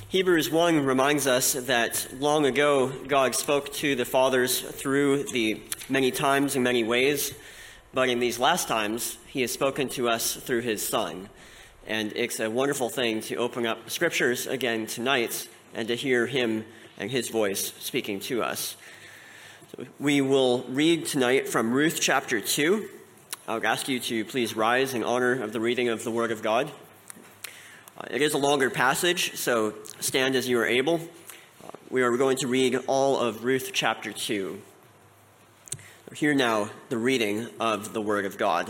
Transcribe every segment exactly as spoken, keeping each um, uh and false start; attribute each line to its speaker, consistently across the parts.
Speaker 1: Hebrews one reminds us that long ago God spoke to the fathers through the many times and many ways, but in these last times he has spoken to us through his Son. And it's a wonderful thing to open up scriptures again tonight and to hear him and his voice speaking to us. So we will read tonight from Ruth chapter two. I would ask you to please rise in honor of the reading of the Word of God. Uh, it is a longer passage, so stand as you are able. Uh, we are going to read all of Ruth chapter two. Hear now the reading of the Word of God.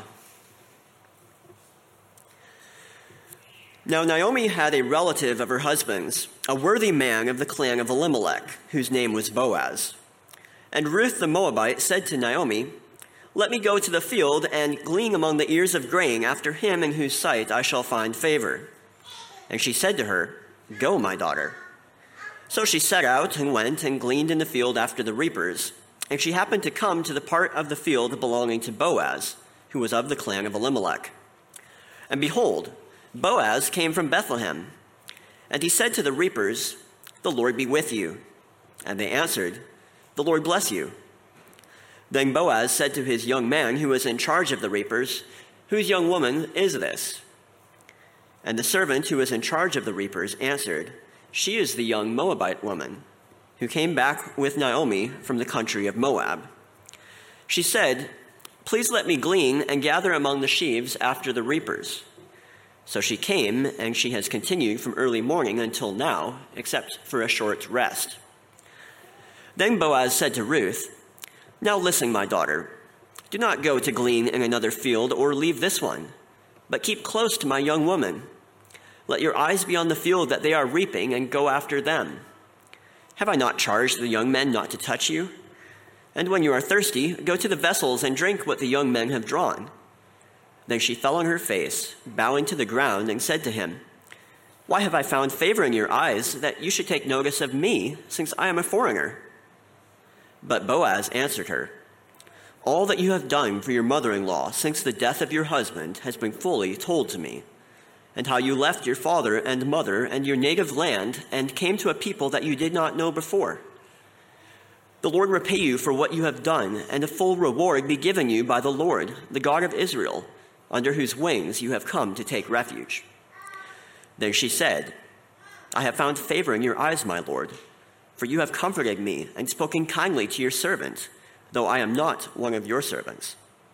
Speaker 1: Now Naomi had a relative of her husband's, a worthy man of the clan of Elimelech, whose name was Boaz. And Ruth the Moabite said to Naomi, "Let me go to the field and glean among the ears of grain after him in whose sight I shall find favor." And she said to her, "Go, my daughter." So she set out and went and gleaned in the field after the reapers. And she happened to come to the part of the field belonging to Boaz, who was of the clan of Elimelech. And behold, Boaz came from Bethlehem. And he said to the reapers, "The Lord be with you." And they answered, "The Lord bless you." Then Boaz said to his young man who was in charge of the reapers, "Whose young woman is this?" And the servant who was in charge of the reapers answered, "She is the young Moabite woman who came back with Naomi from the country of Moab." She said, "Please let me glean and gather among the sheaves after the reapers." So she came, and she has continued from early morning until now, except for a short rest. Then Boaz said to Ruth, "Now listen, my daughter. Do not go to glean in another field or leave this one, but keep close to my young woman. Let your eyes be on the field that they are reaping, and go after them. Have I not charged the young men not to touch you? And when you are thirsty, go to the vessels and drink what the young men have drawn." Then she fell on her face, bowing to the ground, and said to him, "Why have I found favor in your eyes that you should take notice of me, since I am a foreigner?" But Boaz answered her, "All that you have done for your mother-in-law since the death of your husband has been fully told to me, and how you left your father and mother and your native land and came to a people that you did not know before. The Lord repay you for what you have done, and a full reward be given you by the Lord, the God of Israel, under whose wings you have come to take refuge." Then she said, "I have found favor in your eyes, my Lord, for you have comforted me and spoken kindly to your servant, though I am not one of your servants."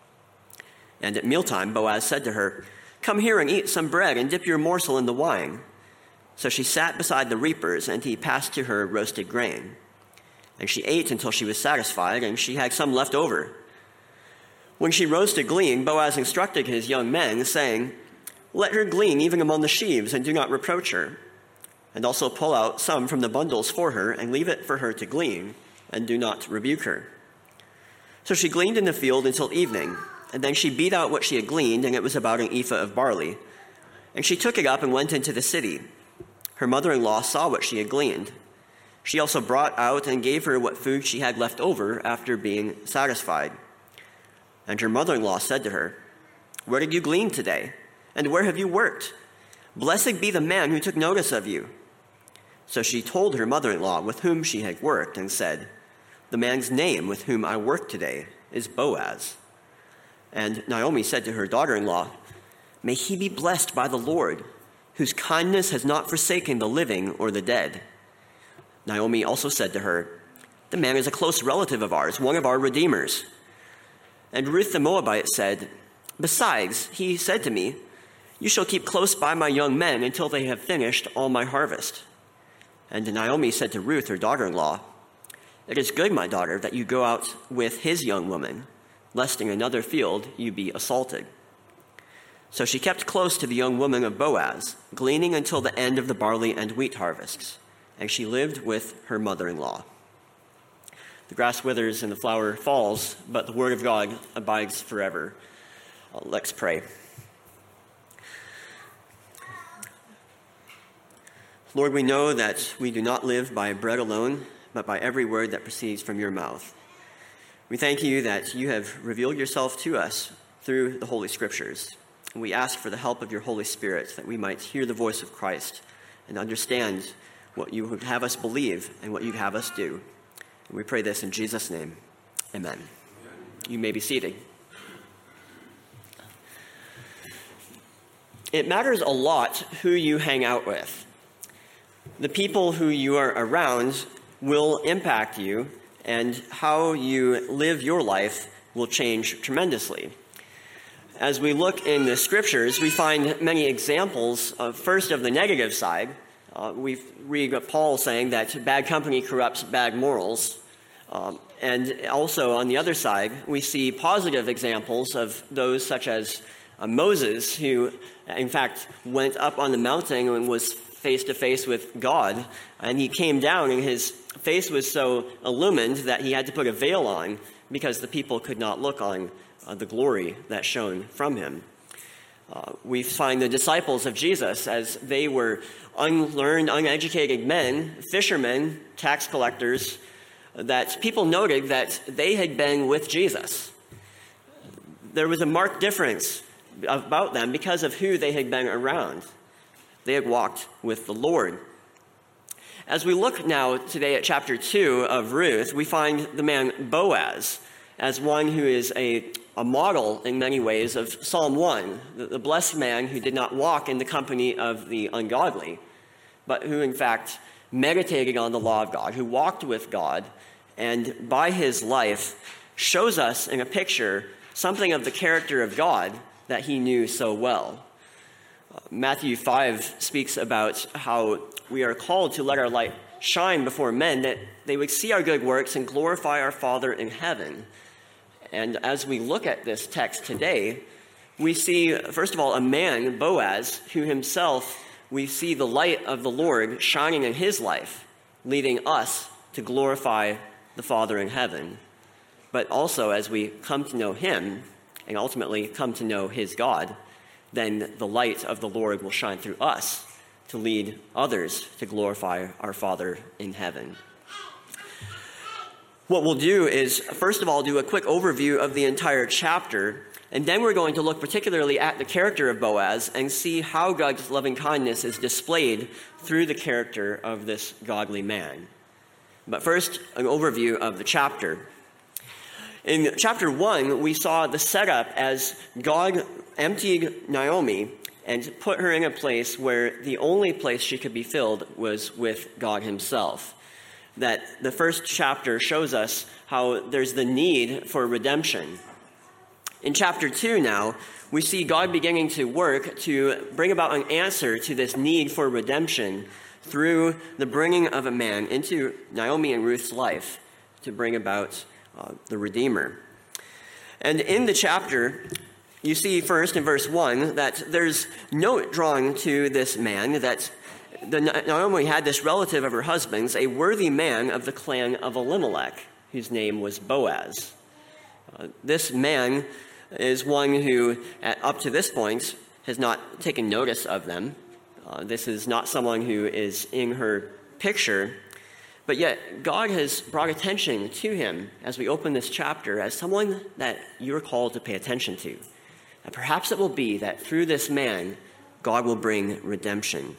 Speaker 1: And at mealtime Boaz said to her, "Come here and eat some bread and dip your morsel in the wine." So she sat beside the reapers, and he passed to her roasted grain. And she ate until she was satisfied, and she had some left over. When she rose to glean, Boaz instructed his young men, saying, "Let her glean even among the sheaves, and do not reproach her. And also pull out some from the bundles for her, and leave it for her to glean, and do not rebuke her." So she gleaned in the field until evening, and then she beat out what she had gleaned, and it was about an ephah of barley. And she took it up and went into the city. Her mother-in-law saw what she had gleaned. She also brought out and gave her what food she had left over after being satisfied. And her mother-in-law said to her, "Where did you glean today? And where have you worked? Blessed be the man who took notice of you." So she told her mother-in-law with whom she had worked, and said, "The man's name with whom I worked today is Boaz." And Naomi said to her daughter-in-law, "May he be blessed by the Lord, whose kindness has not forsaken the living or the dead." Naomi also said to her, "The man is a close relative of ours, one of our redeemers." And Ruth the Moabite said, "Besides, he said to me, 'You shall keep close by my young men until they have finished all my harvest.'" And Naomi said to Ruth, her daughter-in-law, "It is good, my daughter, that you go out with his young woman, lest in another field you be assaulted." So she kept close to the young woman of Boaz, gleaning until the end of the barley and wheat harvests, and she lived with her mother-in-law. The grass withers and the flower falls, but the word of God abides forever. Uh, let's pray. Lord, we know that we do not live by bread alone, but by every word that proceeds from your mouth. We thank you that you have revealed yourself to us through the Holy Scriptures. And we ask for the help of your Holy Spirit that we might hear the voice of Christ and understand what you would have us believe, and what you'd have us do. And we pray this in Jesus' name. Amen. You may be seated. It matters a lot who you hang out with. The people who you are around will impact you, and how you live your life will change tremendously. As we look in the scriptures, we find many examples of, first, of the negative side. Uh, we read Paul saying that bad company corrupts bad morals. Um, and also, on the other side, we see positive examples of those such as uh, Moses, who, in fact, went up on the mountain and was face to face with God. And he came down, and his face was so illumined that he had to put a veil on because the people could not look on uh, the glory that shone from him. Uh, we find the disciples of Jesus, as they were unlearned, uneducated men, fishermen, tax collectors, that people noted that they had been with Jesus. There was a marked difference about them because of who they had been around. They had walked with the Lord. As we look now today at chapter two of Ruth, we find the man Boaz as one who is a, a model in many ways of Psalm one, the, the blessed man who did not walk in the company of the ungodly, but who in fact meditated on the law of God, who walked with God, and by his life shows us in a picture something of the character of God that he knew so well. Uh, Matthew five speaks about how we are called to let our light shine before men, that they would see our good works and glorify our Father in heaven. And as we look at this text today, we see, first of all, a man, Boaz, who himself, we see the light of the Lord shining in his life, leading us to glorify the Father in heaven. But also, as we come to know him, and ultimately come to know his God, then the light of the Lord will shine through us to lead others to glorify our Father in heaven. What we'll do is, first of all, do a quick overview of the entire chapter, and then we're going to look particularly at the character of Boaz and see how God's loving kindness is displayed through the character of this godly man. But first, an overview of the chapter. In chapter one, we saw the setup as God emptied Naomi and put her in a place where the only place she could be filled was with God himself. That the first chapter shows us how there's the need for redemption. In chapter two now, we see God beginning to work to bring about an answer to this need for redemption through the bringing of a man into Naomi and Ruth's life to bring about uh, the Redeemer. And in the chapter, you see first in verse one that there's note drawn to this man that the, Naomi had this relative of her husband's, a worthy man of the clan of Elimelech, whose name was Boaz. Uh, this man is one who, at, up to this point, has not taken notice of them. Uh, this is not someone who is in her picture, but yet God has brought attention to him as we open this chapter as someone that you're called to pay attention to. And perhaps it will be that through this man, God will bring redemption.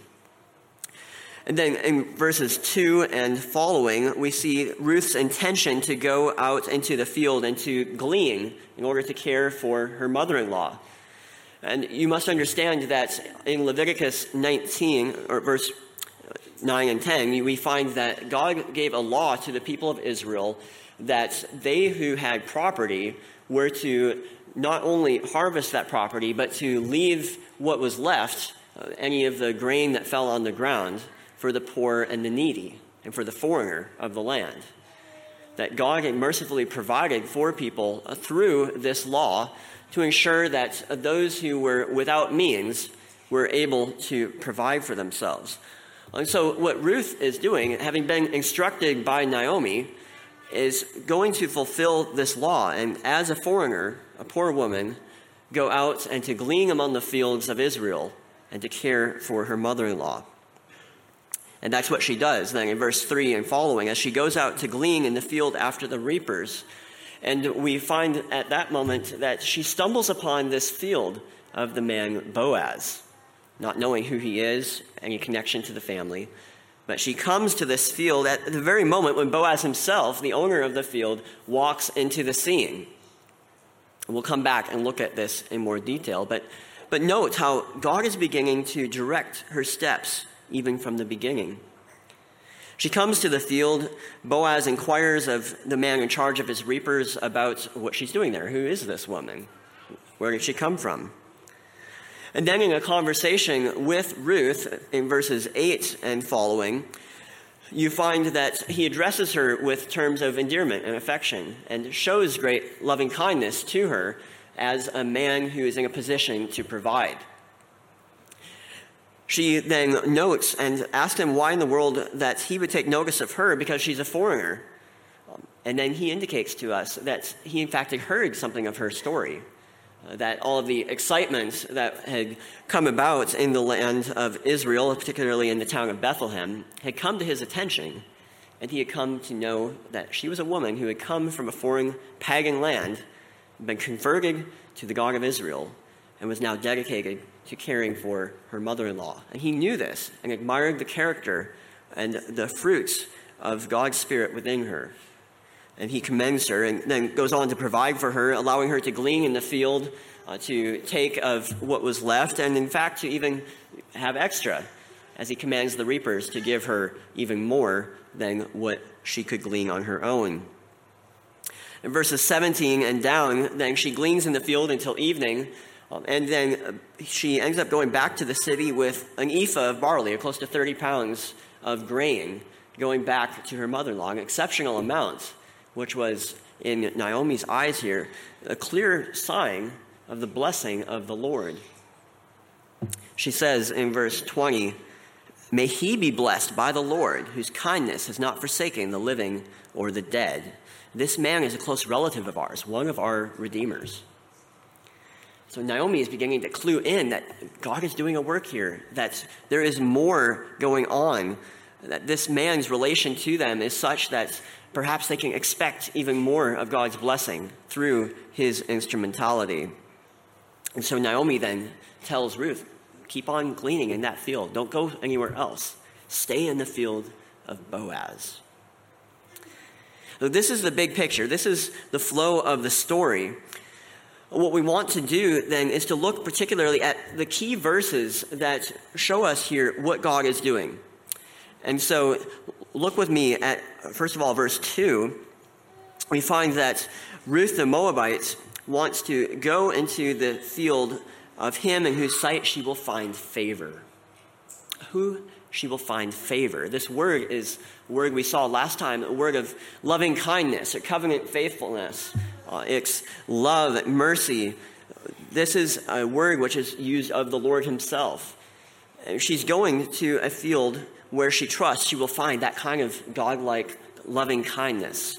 Speaker 1: And then in verses two and following, we see Ruth's intention to go out into the field and to glean in order to care for her mother-in-law. And you must understand that in Leviticus nineteen, or verse nine and ten, we find that God gave a law to the people of Israel that they who had property were to not only harvest that property, but to leave what was left, uh, any of the grain that fell on the ground, for the poor and the needy, and for the foreigner of the land. That God had mercifully provided for people through this law to ensure that those who were without means were able to provide for themselves. And so what Ruth is doing, having been instructed by Naomi, is going to fulfill this law, and as a foreigner, a poor woman, go out and to glean among the fields of Israel and to care for her mother-in-law. And that's what she does then in verse three and following, as she goes out to glean in the field after the reapers. And we find at that moment that she stumbles upon this field of the man Boaz, not knowing who he is, any connection to the family. But she comes to this field at the very moment when Boaz himself, the owner of the field, walks into the scene. We'll come back and look at this in more detail, but, but note how God is beginning to direct her steps even from the beginning. She comes to the field. Boaz inquires of the man in charge of his reapers about what she's doing there. Who is this woman? Where did she come from? And then in a conversation with Ruth in verses eight and following, you find that he addresses her with terms of endearment and affection and shows great loving kindness to her as a man who is in a position to provide. She then notes and asks him why in the world that he would take notice of her because she's a foreigner. And then he indicates to us that he in fact had heard something of her story. That all of the excitement that had come about in the land of Israel, particularly in the town of Bethlehem, had come to his attention, and he had come to know that she was a woman who had come from a foreign pagan land, been converted to the God of Israel, and was now dedicated to caring for her mother-in-law. And he knew this and admired the character and the fruits of God's Spirit within her. And he commends her and then goes on to provide for her, allowing her to glean in the field, uh, to take of what was left, and in fact to even have extra, as he commands the reapers to give her even more than what she could glean on her own. In verses seventeen and down, then she gleans in the field until evening, um, and then she ends up going back to the city with an ephah of barley, or close to thirty pounds of grain, going back to her mother-in-law, an exceptional amount, which was, in Naomi's eyes here, a clear sign of the blessing of the Lord. She says in verse twenty, "May he be blessed by the Lord, whose kindness has not forsaken the living or the dead." This man is a close relative of ours, one of our redeemers. So Naomi is beginning to clue in that God is doing a work here, that there is more going on, that this man's relation to them is such that perhaps they can expect even more of God's blessing through his instrumentality. And so Naomi then tells Ruth, keep on gleaning in that field. Don't go anywhere else. Stay in the field of Boaz. So this is the big picture. This is the flow of the story. What we want to do then is to look particularly at the key verses that show us here what God is doing. And so look with me at, first of all, verse two. We find that Ruth the Moabite wants to go into the field of him in whose sight she will find favor. Who she will find favor. This word is a word we saw last time, a word of loving kindness or covenant faithfulness. Uh, it's love, mercy. This is a word which is used of the Lord himself. She's going to a field where she trusts she will find that kind of God-like loving kindness.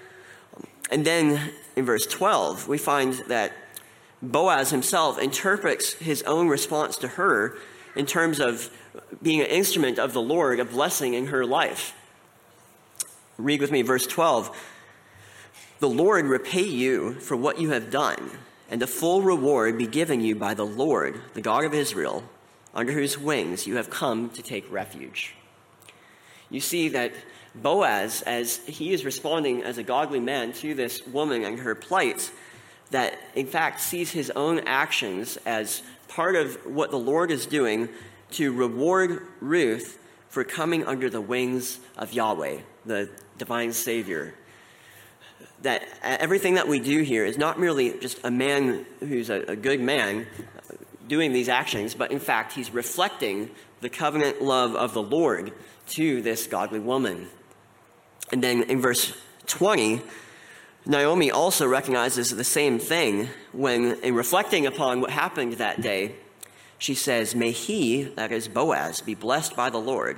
Speaker 1: And then in verse twelve, we find that Boaz himself interprets his own response to her in terms of being an instrument of the Lord, a blessing in her life. Read with me verse twelve. "The Lord repay you for what you have done, and a full reward be given you by the Lord, the God of Israel, under whose wings you have come to take refuge." You see that Boaz, as he is responding as a godly man to this woman and her plight, that in fact sees his own actions as part of what the Lord is doing to reward Ruth for coming under the wings of Yahweh, the divine Savior. That everything that we do here is not merely just a man who's a, a good man doing these actions, but in fact he's reflecting the covenant love of the Lord to this godly woman. And then in verse twenty, Naomi also recognizes the same thing when, in reflecting upon what happened that day, she says, "May he," that is Boaz, "be blessed by the Lord,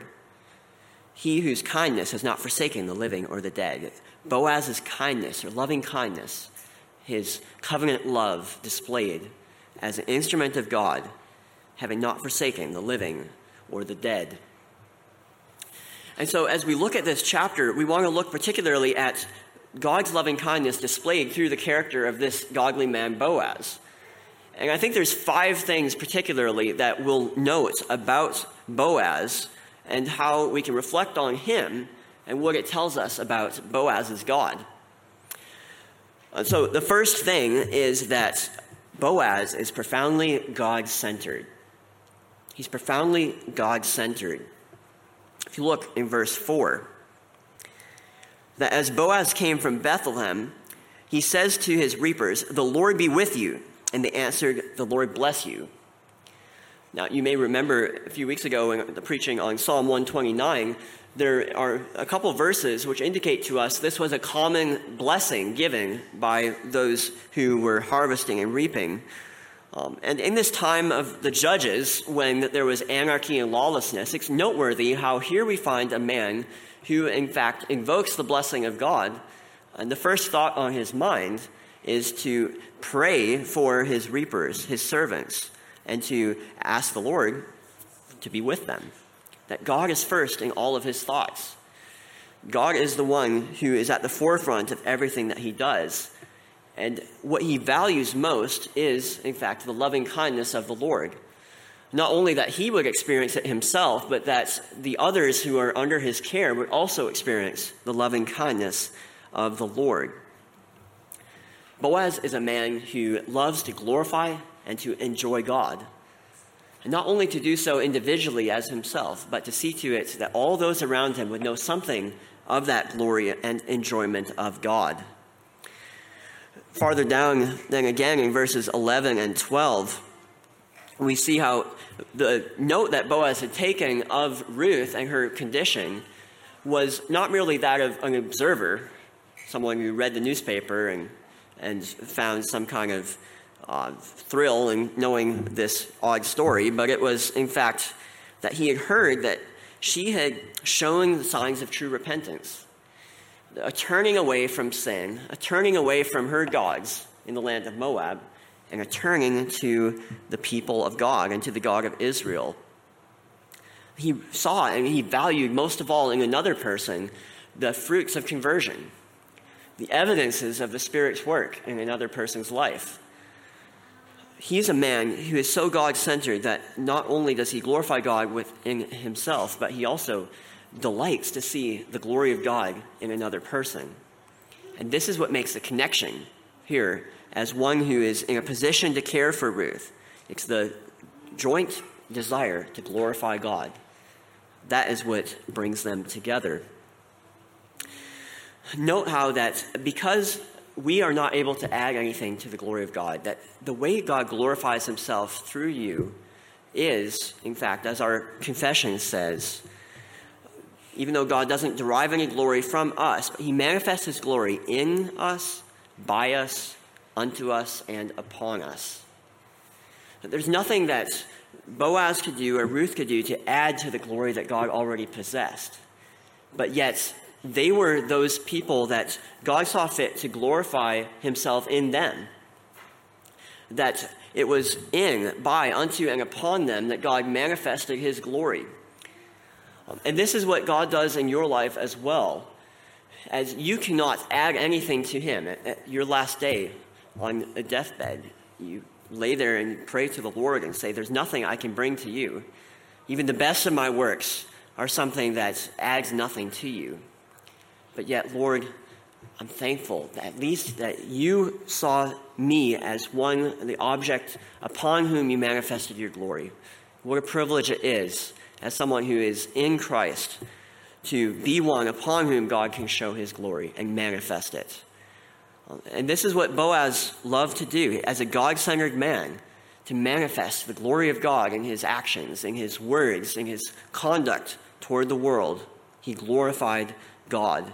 Speaker 1: he whose kindness has not forsaken the living or the dead." Boaz's kindness or loving kindness, his covenant love displayed as an instrument of God, having not forsaken the living or the dead. And so as we look at this chapter, we want to look particularly at God's loving kindness displayed through the character of this godly man, Boaz. And I think there's five things particularly that we'll note about Boaz and how we can reflect on him and what it tells us about Boaz's God. And so the first thing is that Boaz is profoundly God-centered. He's profoundly God-centered. If you look in verse four, that as Boaz came from Bethlehem, he says to his reapers, "The Lord be with you." And they answered, "The Lord bless you." Now, you may remember a few weeks ago in the preaching on Psalm one twenty-nine, there are a couple of verses which indicate to us this was a common blessing given by those who were harvesting and reaping. Um, and in this time of the Judges, when there was anarchy and lawlessness, it's noteworthy how here we find a man who, in fact, invokes the blessing of God. And the first thought on his mind is to pray for his reapers, his servants, and to ask the Lord to be with them. That God is first in all of his thoughts. God is the one who is at the forefront of everything that he does. And what he values most is, in fact, the loving kindness of the Lord. Not only that he would experience it himself, but that the others who are under his care would also experience the loving kindness of the Lord. Boaz is a man who loves to glorify and to enjoy God. And not only to do so individually as himself, but to see to it that all those around him would know something of that glory and enjoyment of God. Farther down, then again in verses eleven and twelve, we see how the note that Boaz had taken of Ruth and her condition was not merely that of an observer, someone who read the newspaper and, and found some kind of uh, thrill in knowing this odd story, but it was, in fact, that he had heard that she had shown the signs of true repentance. A turning away from sin, a turning away from her gods in the land of Moab, and a turning to the people of God and to the God of Israel. He saw and he valued most of all in another person the fruits of conversion, the evidences of the Spirit's work in another person's life. He's a man who is so God-centered that not only does he glorify God within himself, but he also delights to see the glory of God in another person. And this is what makes the connection here as one who is in a position to care for Ruth. It's the joint desire to glorify God. That is what brings them together. Note how that because we are not able to add anything to the glory of God, that the way God glorifies himself through you is, in fact, as our confession says, even though God doesn't derive any glory from us, but he manifests his glory in us, by us, unto us, and upon us. There's nothing that Boaz could do or Ruth could do to add to the glory that God already possessed. But yet, they were those people that God saw fit to glorify himself in them. That it was in, by, unto, and upon them that God manifested his glory. And this is what God does in your life as well. As you cannot add anything to him at, at your last day on a deathbed, you lay there and pray to the Lord and say, there's nothing I can bring to you. Even the best of my works are something that adds nothing to you. But yet, Lord, I'm thankful that at least that you saw me as one, the object upon whom you manifested your glory. What a privilege it is as someone who is in Christ to be one upon whom God can show his glory and manifest it. And this is what Boaz loved to do as a God-centered man, to manifest the glory of God in his actions, in his words, in his conduct toward the world. He glorified God.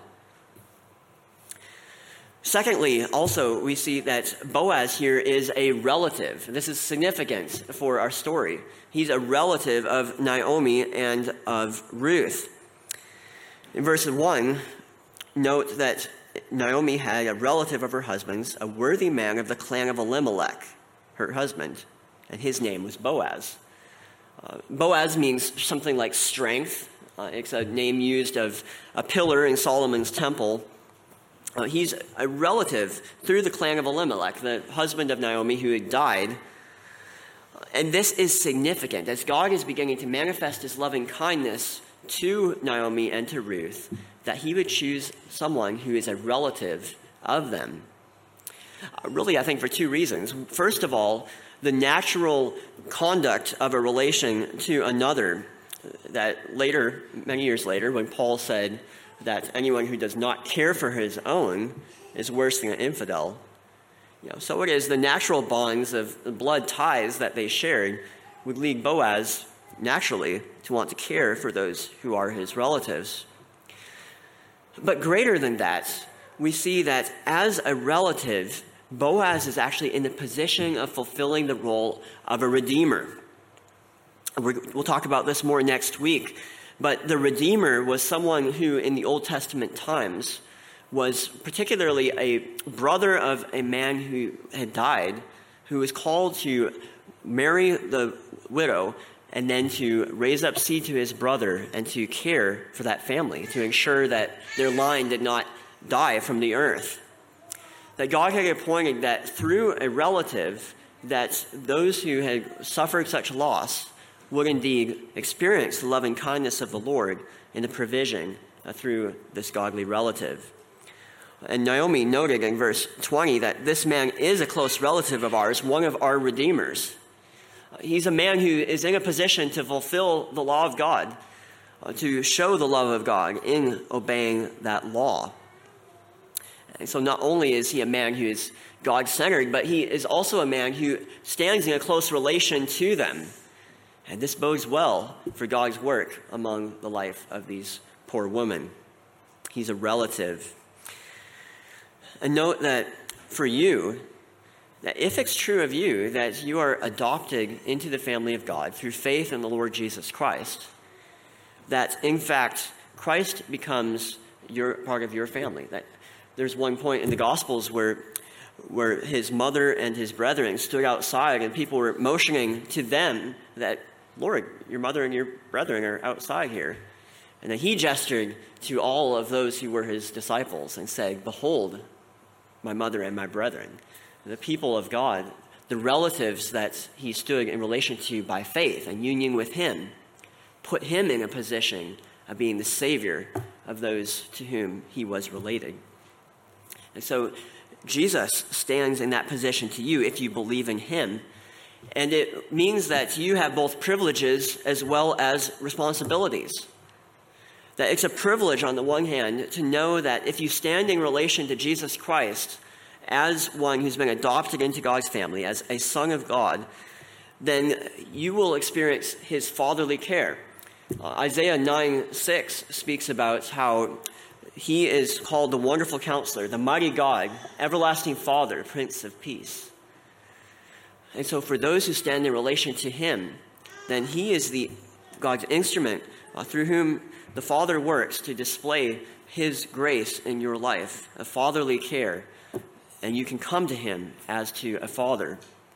Speaker 1: Secondly, also, we see that Boaz here is a relative. This is significant for our story. He's a relative of Naomi and of Ruth. In verse one, note that Naomi had a relative of her husband's, a worthy man of the clan of Elimelech, her husband, and his name was Boaz. Uh, Boaz means something like strength. Uh, it's a name used of a pillar in Solomon's temple. Uh, he's a relative through the clan of Elimelech, the husband of Naomi who had died. And this is significant as God is beginning to manifest his loving kindness to Naomi and to Ruth that he would choose someone who is a relative of them. Uh, really, I think for two reasons. First of all, the natural conduct of a relation to another, that later, many years later, when Paul said that anyone who does not care for his own is worse than an infidel. You know, so it is the natural bonds of blood ties that they shared would lead Boaz naturally to want to care for those who are his relatives. But greater than that, we see that as a relative, Boaz is actually in the position of fulfilling the role of a redeemer. We'll talk about this more next week, but the redeemer was someone who in the Old Testament times was particularly a brother of a man who had died, who was called to marry the widow and then to raise up seed to his brother and to care for that family, to ensure that their line did not die from the earth. That God had appointed that through a relative, that those who had suffered such loss would indeed experience the loving kindness of the Lord in the provision uh, through this godly relative. And Naomi noted in verse twenty that this man is a close relative of ours, one of our redeemers. He's a man who is in a position to fulfill the law of God, uh, to show the love of God in obeying that law. And so not only is he a man who is God-centered, but he is also a man who stands in a close relation to them. And this bodes well for God's work among the life of these poor women. He's a relative. And note that for you, that if it's true of you that you are adopted into the family of God through faith in the Lord Jesus Christ, that in fact Christ becomes your part of your family. That there's one point in the Gospels where where his mother and his brethren stood outside and people were motioning to them that, Lord, your mother and your brethren are outside here. And then he gestured to all of those who were his disciples and said, behold, my mother and my brethren. The people of God, the relatives that he stood in relation to by faith and union with him, put him in a position of being the Savior of those to whom he was related. And so Jesus stands in that position to you if you believe in him. And it means that you have both privileges as well as responsibilities. That it's a privilege on the one hand to know that if you stand in relation to Jesus Christ as one who's been adopted into God's family, as a son of God, then you will experience his fatherly care. Uh, Isaiah nine six speaks about how he is called the Wonderful Counselor, the Mighty God, Everlasting Father, Prince of Peace. And so for those who stand in relation to him, then he is the God's instrument uh, through whom the Father works to display his grace in your life, a fatherly care, and you can come to him as to a father.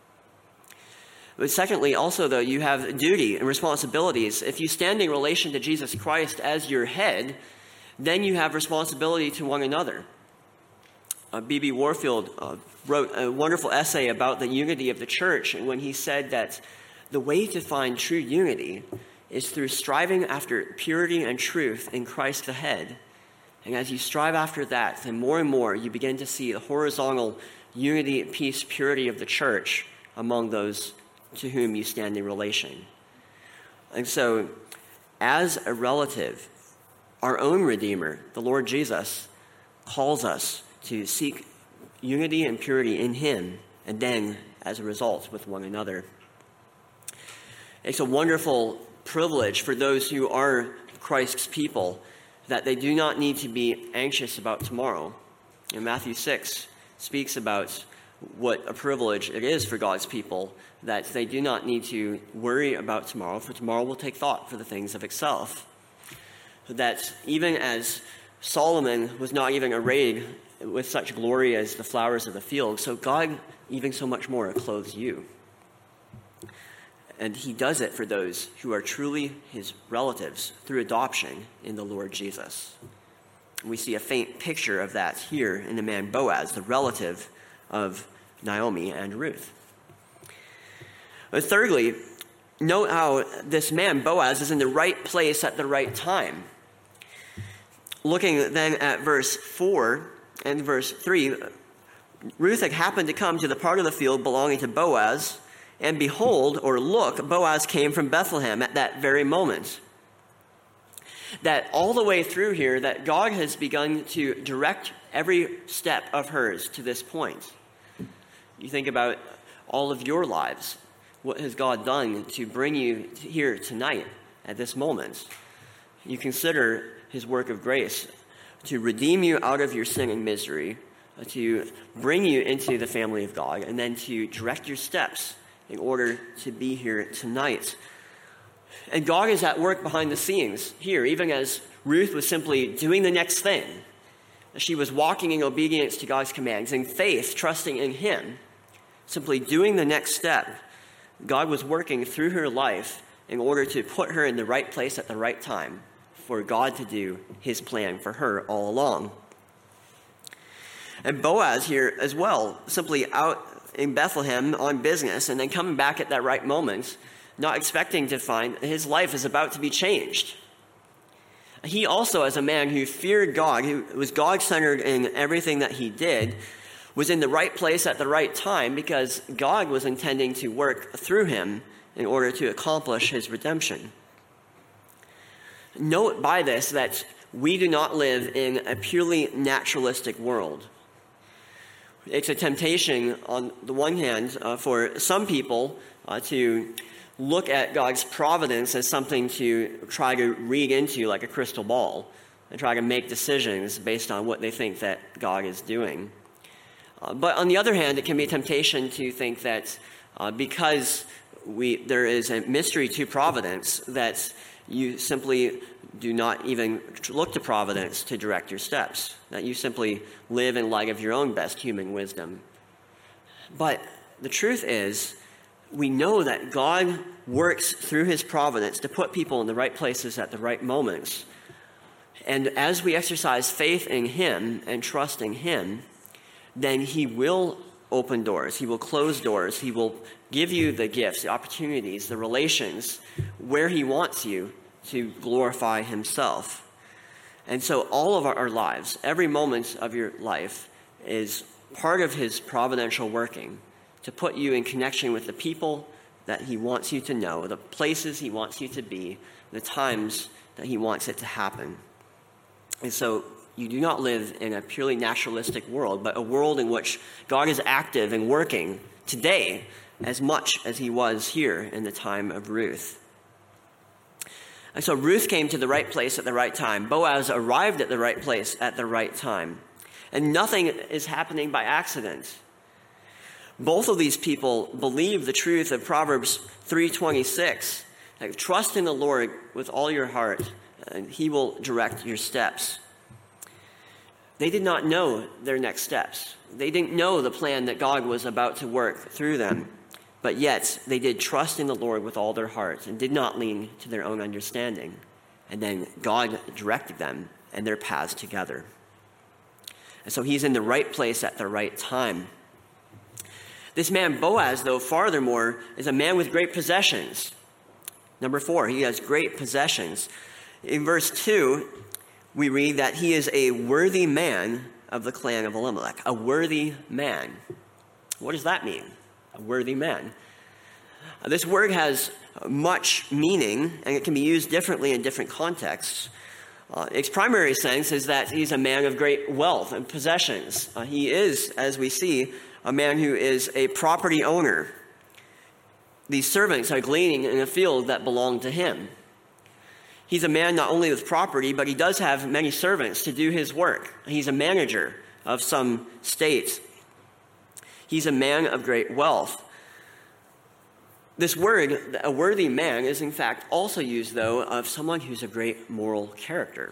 Speaker 1: But secondly, also, though, you have duty and responsibilities. If you stand in relation to Jesus Christ as your head, then you have responsibility to one another. Uh, B B Warfield uh, wrote a wonderful essay about the unity of the church, and when he said that the way to find true unity is through striving after purity and truth in Christ the head. And as you strive after that, then more and more you begin to see the horizontal unity, peace, purity of the church among those to whom you stand in relation. And so, as a relative, our own Redeemer, the Lord Jesus, calls us to seek unity and purity in him, and then, as a result, with one another. It's a wonderful privilege for those who are Christ's people that they do not need to be anxious about tomorrow. And Matthew six speaks about what a privilege it is for God's people that they do not need to worry about tomorrow, for tomorrow will take thought for the things of itself. That even as Solomon was not even arrayed with such glory as the flowers of the field, so God even so much more clothes you. And he does it for those who are truly his relatives through adoption in the Lord Jesus. We see a faint picture of that here in the man Boaz, the relative of Naomi and Ruth. But thirdly, note how this man, Boaz, is in the right place at the right time. Looking then at verse four and verse three, Ruth had happened to come to the part of the field belonging to Boaz, and behold, or look, Boaz came from Bethlehem at that very moment. That all the way through here, that God has begun to direct every step of hers to this point. You think about all of your lives. What has God done to bring you here tonight at this moment? You consider his work of grace to redeem you out of your sin and misery, to bring you into the family of God, and then to direct your steps in order to be here tonight. And God is at work behind the scenes here, even as Ruth was simply doing the next thing. She was walking in obedience to God's commands, in faith, trusting in him, simply doing the next step. God was working through her life in order to put her in the right place at the right time for God to do his plan for her all along. And Boaz here as well, simply out in Bethlehem on business and then coming back at that right moment, not expecting to find his life is about to be changed. He also, as a man who feared God, who was God-centered in everything that he did, was in the right place at the right time because God was intending to work through him in order to accomplish his redemption. Note by this that we do not live in a purely naturalistic world. It's a temptation, on the one hand, uh, for some people uh, to look at God's providence as something to try to read into like a crystal ball and try to make decisions based on what they think that God is doing. Uh, but on the other hand, it can be a temptation to think that uh, because we there is a mystery to providence, that you simply do not even look to providence to direct your steps, that you simply live in light of your own best human wisdom. But the truth is, we know that God works through his providence to put people in the right places at the right moments. And as we exercise faith in him and trust in him, then he will open doors, he will close doors, he will give you the gifts, the opportunities, the relations where he wants you to glorify himself. And so all of our lives, every moment of your life, is part of his providential working to put you in connection with the people that he wants you to know, the places he wants you to be, the times that he wants it to happen. And so you do not live in a purely naturalistic world, but a world in which God is active and working today as much as he was here in the time of Ruth. And so Ruth came to the right place at the right time. Boaz arrived at the right place at the right time. And nothing is happening by accident. Both of these people believe the truth of Proverbs three twenty-six. Like, trust in the Lord with all your heart, and he will direct your steps. They did not know their next steps. They didn't know the plan that God was about to work through them. But yet, they did trust in the Lord with all their heart and did not lean to their own understanding. And then God directed them and their paths together. And so he's in the right place at the right time. This man Boaz, though, farthermore, is a man with great possessions. Number four, he has great possessions. In verse two, we read that he is a worthy man of the clan of Elimelech. A worthy man. What does that mean? A worthy man. Uh, this word has much meaning, and it can be used differently in different contexts. Uh, its primary sense is that he's a man of great wealth and possessions. Uh, he is, as we see, a man who is a property owner. These servants are gleaning in a field that belonged to him. He's a man not only with property, but he does have many servants to do his work. He's a manager of some state. He's a man of great wealth. This word, a worthy man, is in fact also used, though, of someone who's a great moral character.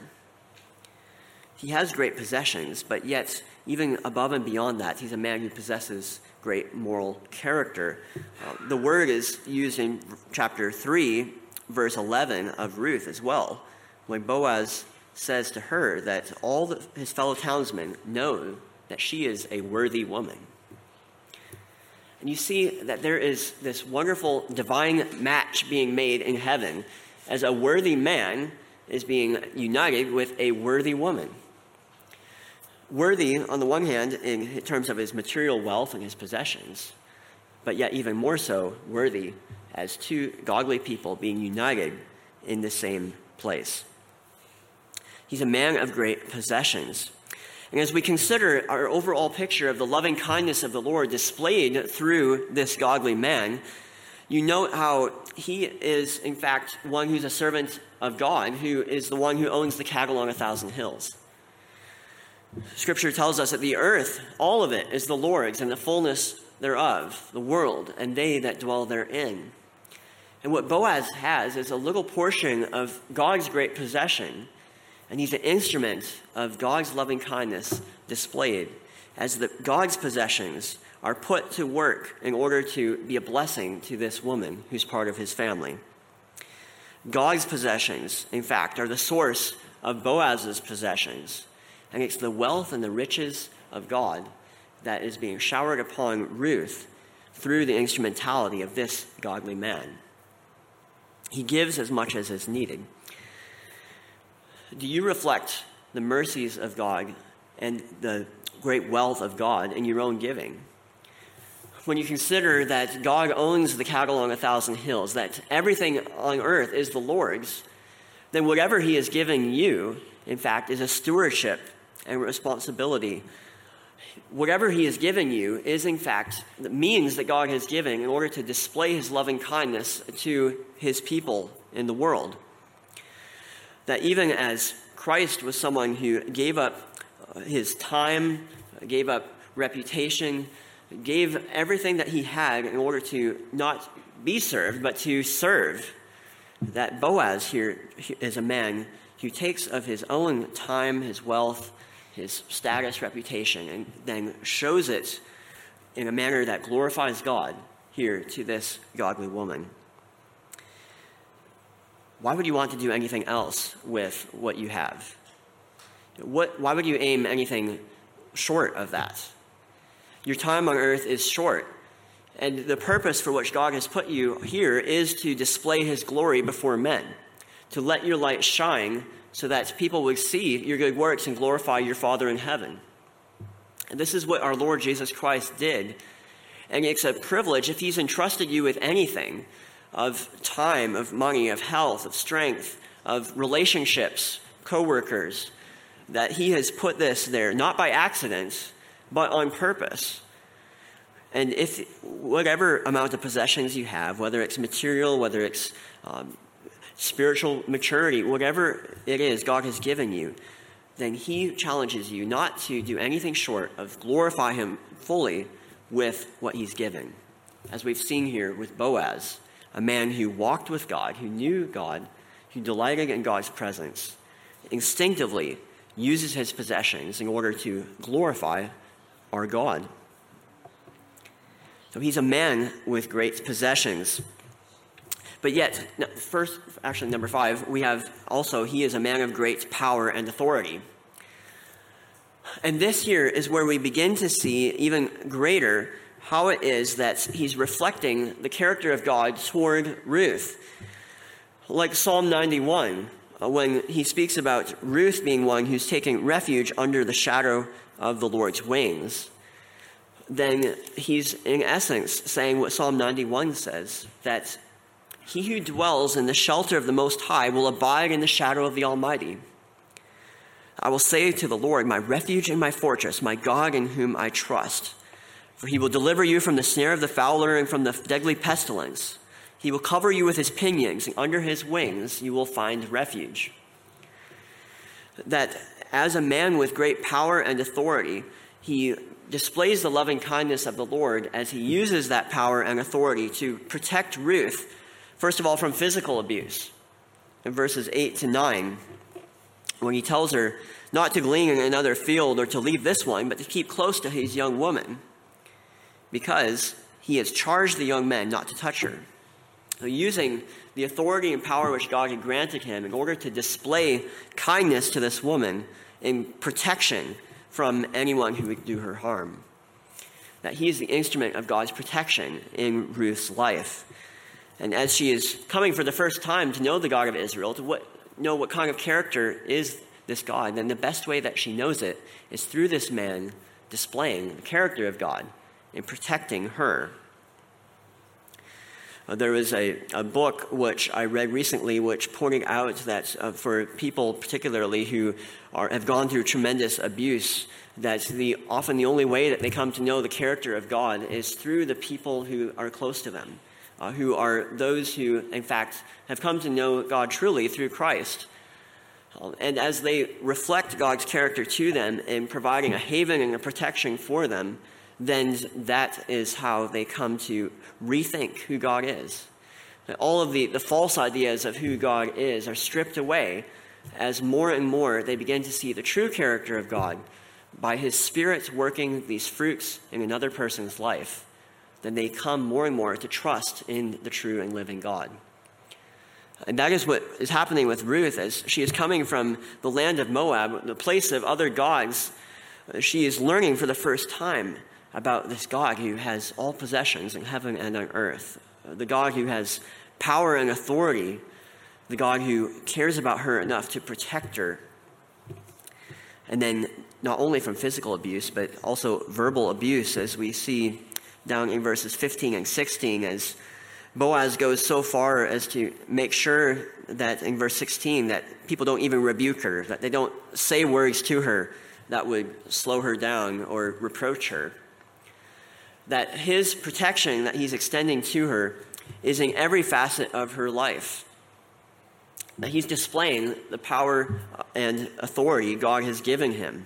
Speaker 1: He has great possessions, but yet, even above and beyond that, he's a man who possesses great moral character. Uh, the word is used in chapter three, verse eleven of Ruth as well, when Boaz says to her that all the, his fellow townsmen know that she is a worthy woman. And you see that there is this wonderful divine match being made in heaven as a worthy man is being united with a worthy woman. Worthy, on the one hand, in terms of his material wealth and his possessions, but yet even more so, worthy as two godly people being united in the same place. He's a man of great possessions. And as we consider our overall picture of the loving kindness of the Lord displayed through this godly man, you note how he is, in fact, one who's a servant of God, who is the one who owns the cattle on a thousand hills. Scripture tells us that the earth, all of it, is the Lord's, and the fullness thereof, the world, and they that dwell therein. And what Boaz has is a little portion of God's great possession, and he's an instrument of God's loving kindness displayed as the, God's possessions are put to work in order to be a blessing to this woman who's part of his family. God's possessions, in fact, are the source of Boaz's possessions, and it's the wealth and the riches of God that is being showered upon Ruth through the instrumentality of this godly man. He gives as much as is needed. Do you reflect the mercies of God and the great wealth of God in your own giving? When you consider that God owns the cattle on a thousand hills, that everything on earth is the Lord's, then whatever he has given you, in fact, is a stewardship and responsibility. Whatever he has given you is, in fact, the means that God has given in order to display his loving kindness to his people in the world. That even as Christ was someone who gave up his time, gave up reputation, gave everything that he had in order to not be served, but to serve, that Boaz here is a man who takes of his own time, his wealth, his status, reputation, and then shows it in a manner that glorifies God here to this godly woman. Why would you want to do anything else with what you have? What, why would you aim anything short of that? Your time on earth is short, and the purpose for which God has put you here is to display his glory before men, to let your light shine so that people will see your good works and glorify your Father in heaven. And this is what our Lord Jesus Christ did, and it's a privilege if he's entrusted you with anything of time, of money, of health, of strength, of relationships, co-workers, that he has put this there, not by accident, but on purpose. And if whatever amount of possessions you have, whether it's material, whether it's um, spiritual maturity, whatever it is God has given you, then he challenges you not to do anything short of glorify him fully with what he's given. As we've seen here with Boaz, a man who walked with God, who knew God, who delighted in God's presence, instinctively uses his possessions in order to glorify our God. So he's a man with great possessions. But yet, first, actually number five, we have also, he is a man of great power and authority. And this here is where we begin to see even greater how it is that he's reflecting the character of God toward Ruth. Like Psalm ninety-one, when he speaks about Ruth being one who's taking refuge under the shadow of the Lord's wings, then he's in essence saying what Psalm ninety-one says, that he who dwells in the shelter of the Most High will abide in the shadow of the Almighty. I will say to the Lord, my refuge and my fortress, my God in whom I trust. For he will deliver you from the snare of the fowler and from the deadly pestilence. He will cover you with his pinions, and under his wings you will find refuge. That as a man with great power and authority, he displays the loving kindness of the Lord as he uses that power and authority to protect Ruth, first of all, from physical abuse. In verses eight to nine, when he tells her not to glean in another field or to leave this one, but to keep close to his young woman, because he has charged the young men not to touch her. So using the authority and power which God had granted him in order to display kindness to this woman in protection from anyone who would do her harm. that he is the instrument of God's protection in Ruth's life. And as she is coming for the first time to know the God of Israel, to what, know what kind of character is this God, then the best way that she knows it is through this man displaying the character of God and protecting her. Uh, there was a, a book which I read recently which pointed out that uh, for people particularly who are, have gone through tremendous abuse, that the often the only way that they come to know the character of God is through the people who are close to them, uh, who are those who, in fact, have come to know God truly through Christ. Uh, and as they reflect God's character to them in providing a haven and a protection for them, then that is how they come to rethink who God is. All of the, the false ideas of who God is are stripped away as more and more they begin to see the true character of God by his Spirit working these fruits in another person's life. Then they come more and more to trust in the true and living God. And that is what is happening with Ruth as she is coming from the land of Moab, the place of other gods. She is learning for the first time about this God who has all possessions in heaven and on earth, the God who has power and authority, the God who cares about her enough to protect her. And then not only from physical abuse, but also verbal abuse, as we see down in verses fifteen and sixteen, as Boaz goes so far as to make sure that in verse sixteen that people don't even rebuke her, that they don't say words to her that would slow her down or reproach her. That his protection that he's extending to her is in every facet of her life. That he's displaying the power and authority God has given him.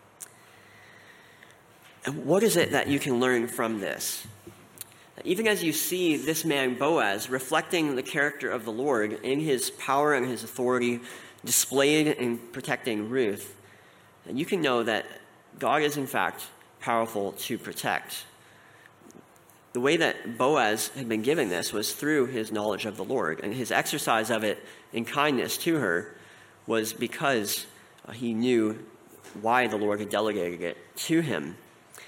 Speaker 1: And what is it that you can learn from this? Even as you see this man Boaz reflecting the character of the Lord in his power and his authority displayed in protecting Ruth, you can know that God is in fact powerful to protect. The way that Boaz had been given this was through his knowledge of the Lord, and his exercise of it in kindness to her was because uh, he knew why the Lord had delegated it to him.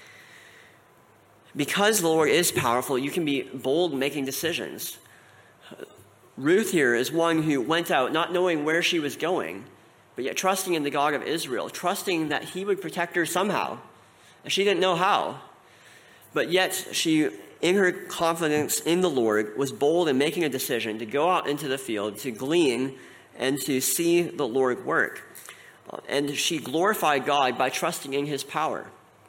Speaker 1: Because the Lord is powerful, you can be bold in making decisions. Ruth here is one who went out not knowing where she was going, but yet trusting in the God of Israel, trusting that he would protect her somehow. And she didn't know how, but yet she, in her confidence in the Lord, was bold in making a decision to go out into the field, to glean, and to see the Lord work. And she glorified God by trusting in his power.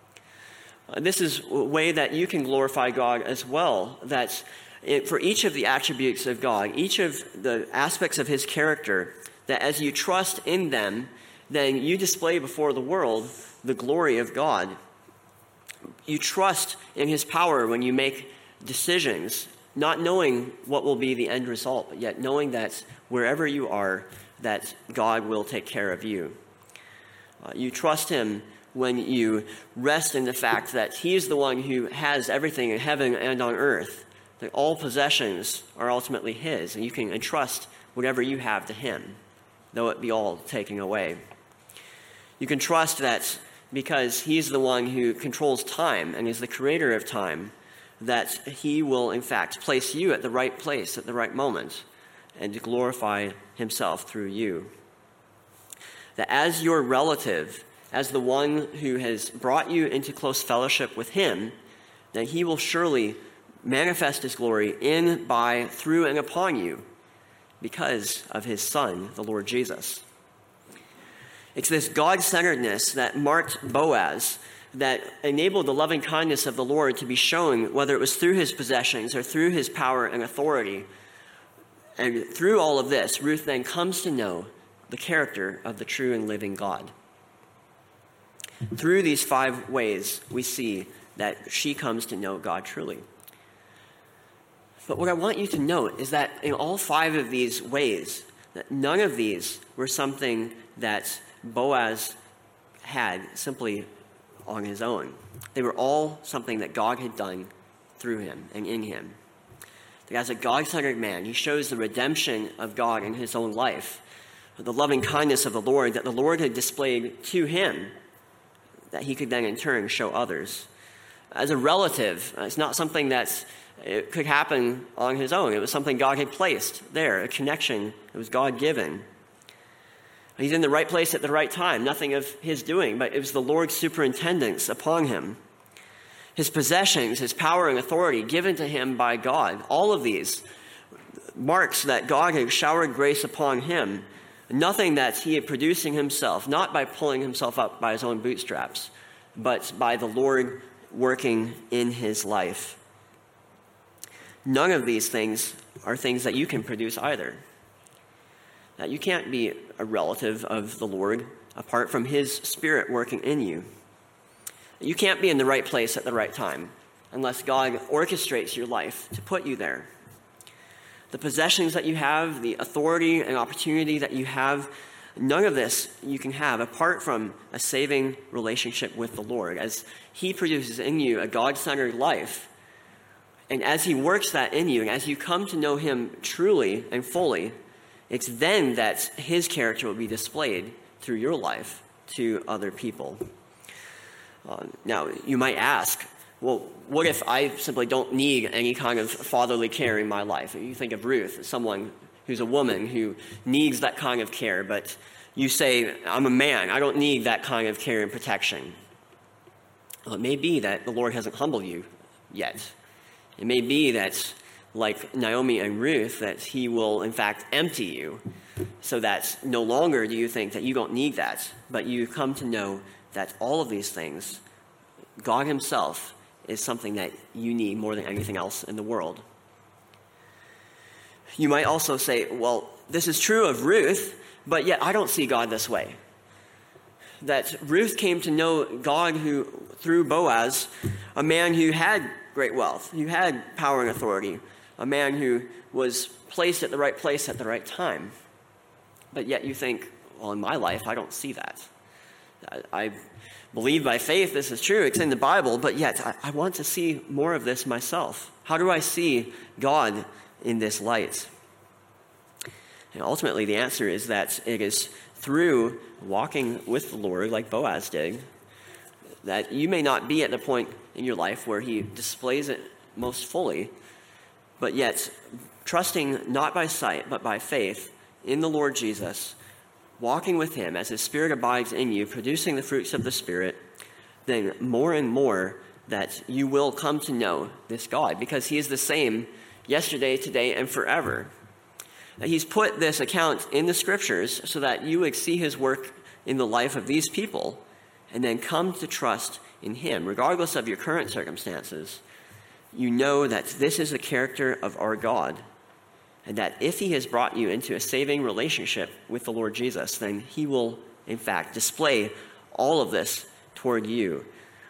Speaker 1: This is a way that you can glorify God as well, that it, for each of the attributes of God, each of the aspects of his character, that as you trust in them, then you display before the world the glory of God. You trust in his power when you make decisions, not knowing what will be the end result, but yet knowing that wherever you are, that God will take care of you. Uh, you trust him when you rest in the fact that he is the one who has everything in heaven and on earth, that all possessions are ultimately his, and you can entrust whatever you have to him, though it be all taken away. You can trust that because he's the one who controls time and is the creator of time, that he will in fact place you at the right place at the right moment and glorify himself through you. That as your relative, as the one who has brought you into close fellowship with him, then he will surely manifest his glory in, by, through, and upon you because of his Son, the Lord Jesus. It's this God-centeredness that marked Boaz, that enabled the loving kindness of the Lord to be shown, whether it was through his possessions or through his power and authority. And through all of this, Ruth then comes to know the character of the true and living God. Through these five ways, we see that she comes to know God truly. But what I want you to note is that in all five of these ways, that none of these were something that Boaz had simply on his own. They were all something that God had done through him and in him. That as a God-centered man, he shows the redemption of God in his own life, the loving kindness of the Lord that the Lord had displayed to him, that he could then in turn show others. as a relative. It's not something that it could happen on his own. It was something God had placed there, a connection. It was God-given. He's in the right place at the right time, nothing of his doing, but it was the Lord's superintendence upon him. His possessions, his power and authority given to him by God, all of these marks that God had showered grace upon him, nothing that he had producing himself, not by pulling himself up by his own bootstraps, but by the Lord working in his life. None of these things are things that you can produce either. That you can't be a relative of the Lord apart from his Spirit working in you. You can't be in the right place at the right time unless God orchestrates your life to put you there. The possessions that you have, the authority and opportunity that you have, none of this you can have apart from a saving relationship with the Lord. As he produces in you a God-centered life, and as he works that in you, and as you come to know him truly and fully, it's then that his character will be displayed through your life to other people. Uh, now, you might ask, well, what if I simply don't need any kind of fatherly care in my life? You think of Ruth, someone who's a woman who needs that kind of care, but you say, I'm a man, I don't need that kind of care and protection. Well, it may be that the Lord hasn't humbled you yet. It may be that, like Naomi and Ruth, that he will, in fact, empty you so that no longer do you think that you don't need that, but you come to know that all of these things, God himself, is something that you need more than anything else in the world. You might also say, well, this is true of Ruth, but yet I don't see God this way. That Ruth came to know God who, through Boaz, a man who had great wealth, who had power and authority, a man who was placed at the right place at the right time. But yet you think, well, in my life, I don't see that. I, I believe by faith this is true. It's in the Bible, but yet I, I want to see more of this myself. How do I see God in this light? And ultimately, the answer is that it is through walking with the Lord, like Boaz did, that you may not be at the point in your life where he displays it most fully, but yet trusting not by sight, but by faith in the Lord Jesus, walking with him as his Spirit abides in you, producing the fruits of the Spirit, then more and more that you will come to know this God, because he is the same yesterday, today, and forever. He's put this account in the Scriptures so that you would see his work in the life of these people and then come to trust in him. Regardless of your current circumstances, you know that this is the character of our God, and that if he has brought you into a saving relationship with the Lord Jesus, then he will, in fact, display all of this toward you.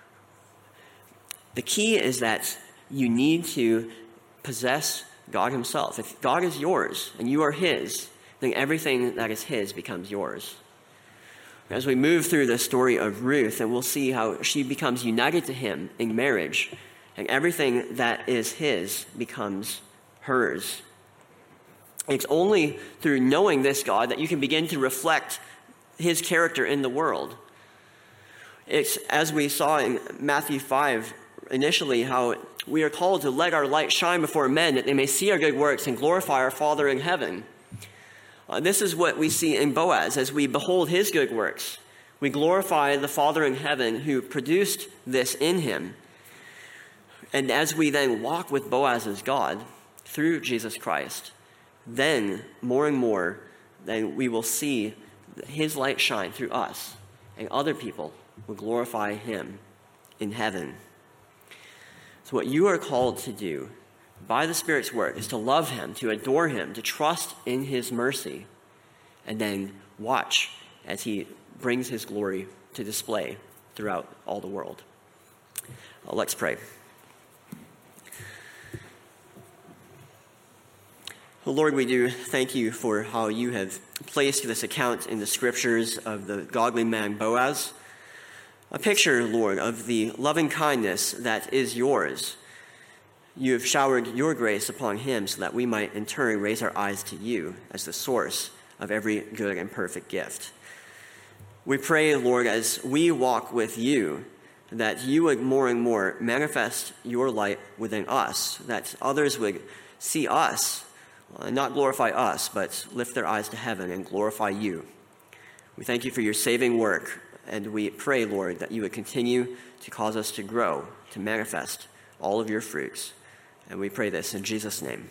Speaker 1: The key is that you need to possess God himself. If God is yours and you are his, then everything that is his becomes yours. As we move through the story of Ruth, and we'll see how she becomes united to him in marriage, and everything that is his becomes hers. It's only through knowing this God that you can begin to reflect his character in the world. It's, as we saw in Matthew five initially, how we are called to let our light shine before men that they may see our good works and glorify our Father in heaven. Uh, this is what we see in Boaz. As we behold his good works, we glorify the Father in heaven who produced this in him. And as we then walk with Boaz as God through Jesus Christ, then more and more, then we will see his light shine through us, and other people will glorify him in heaven. So what you are called to do by the Spirit's work is to love him, to adore him, to trust in his mercy, and then watch as he brings his glory to display throughout all the world. Uh, let's pray. Well, Lord, we do thank you for how you have placed this account in the Scriptures of the godly man Boaz. A picture, Lord, of the loving kindness that is yours. You have showered your grace upon him so that we might in turn raise our eyes to you as the source of every good and perfect gift. We pray, Lord, as we walk with you, that you would more and more manifest your light within us, that others would see us, uh, not glorify us, but lift their eyes to heaven and glorify you. We thank you for your saving work, and we pray, Lord, that you would continue to cause us to grow, to manifest all of your fruits. And we pray this in Jesus' name.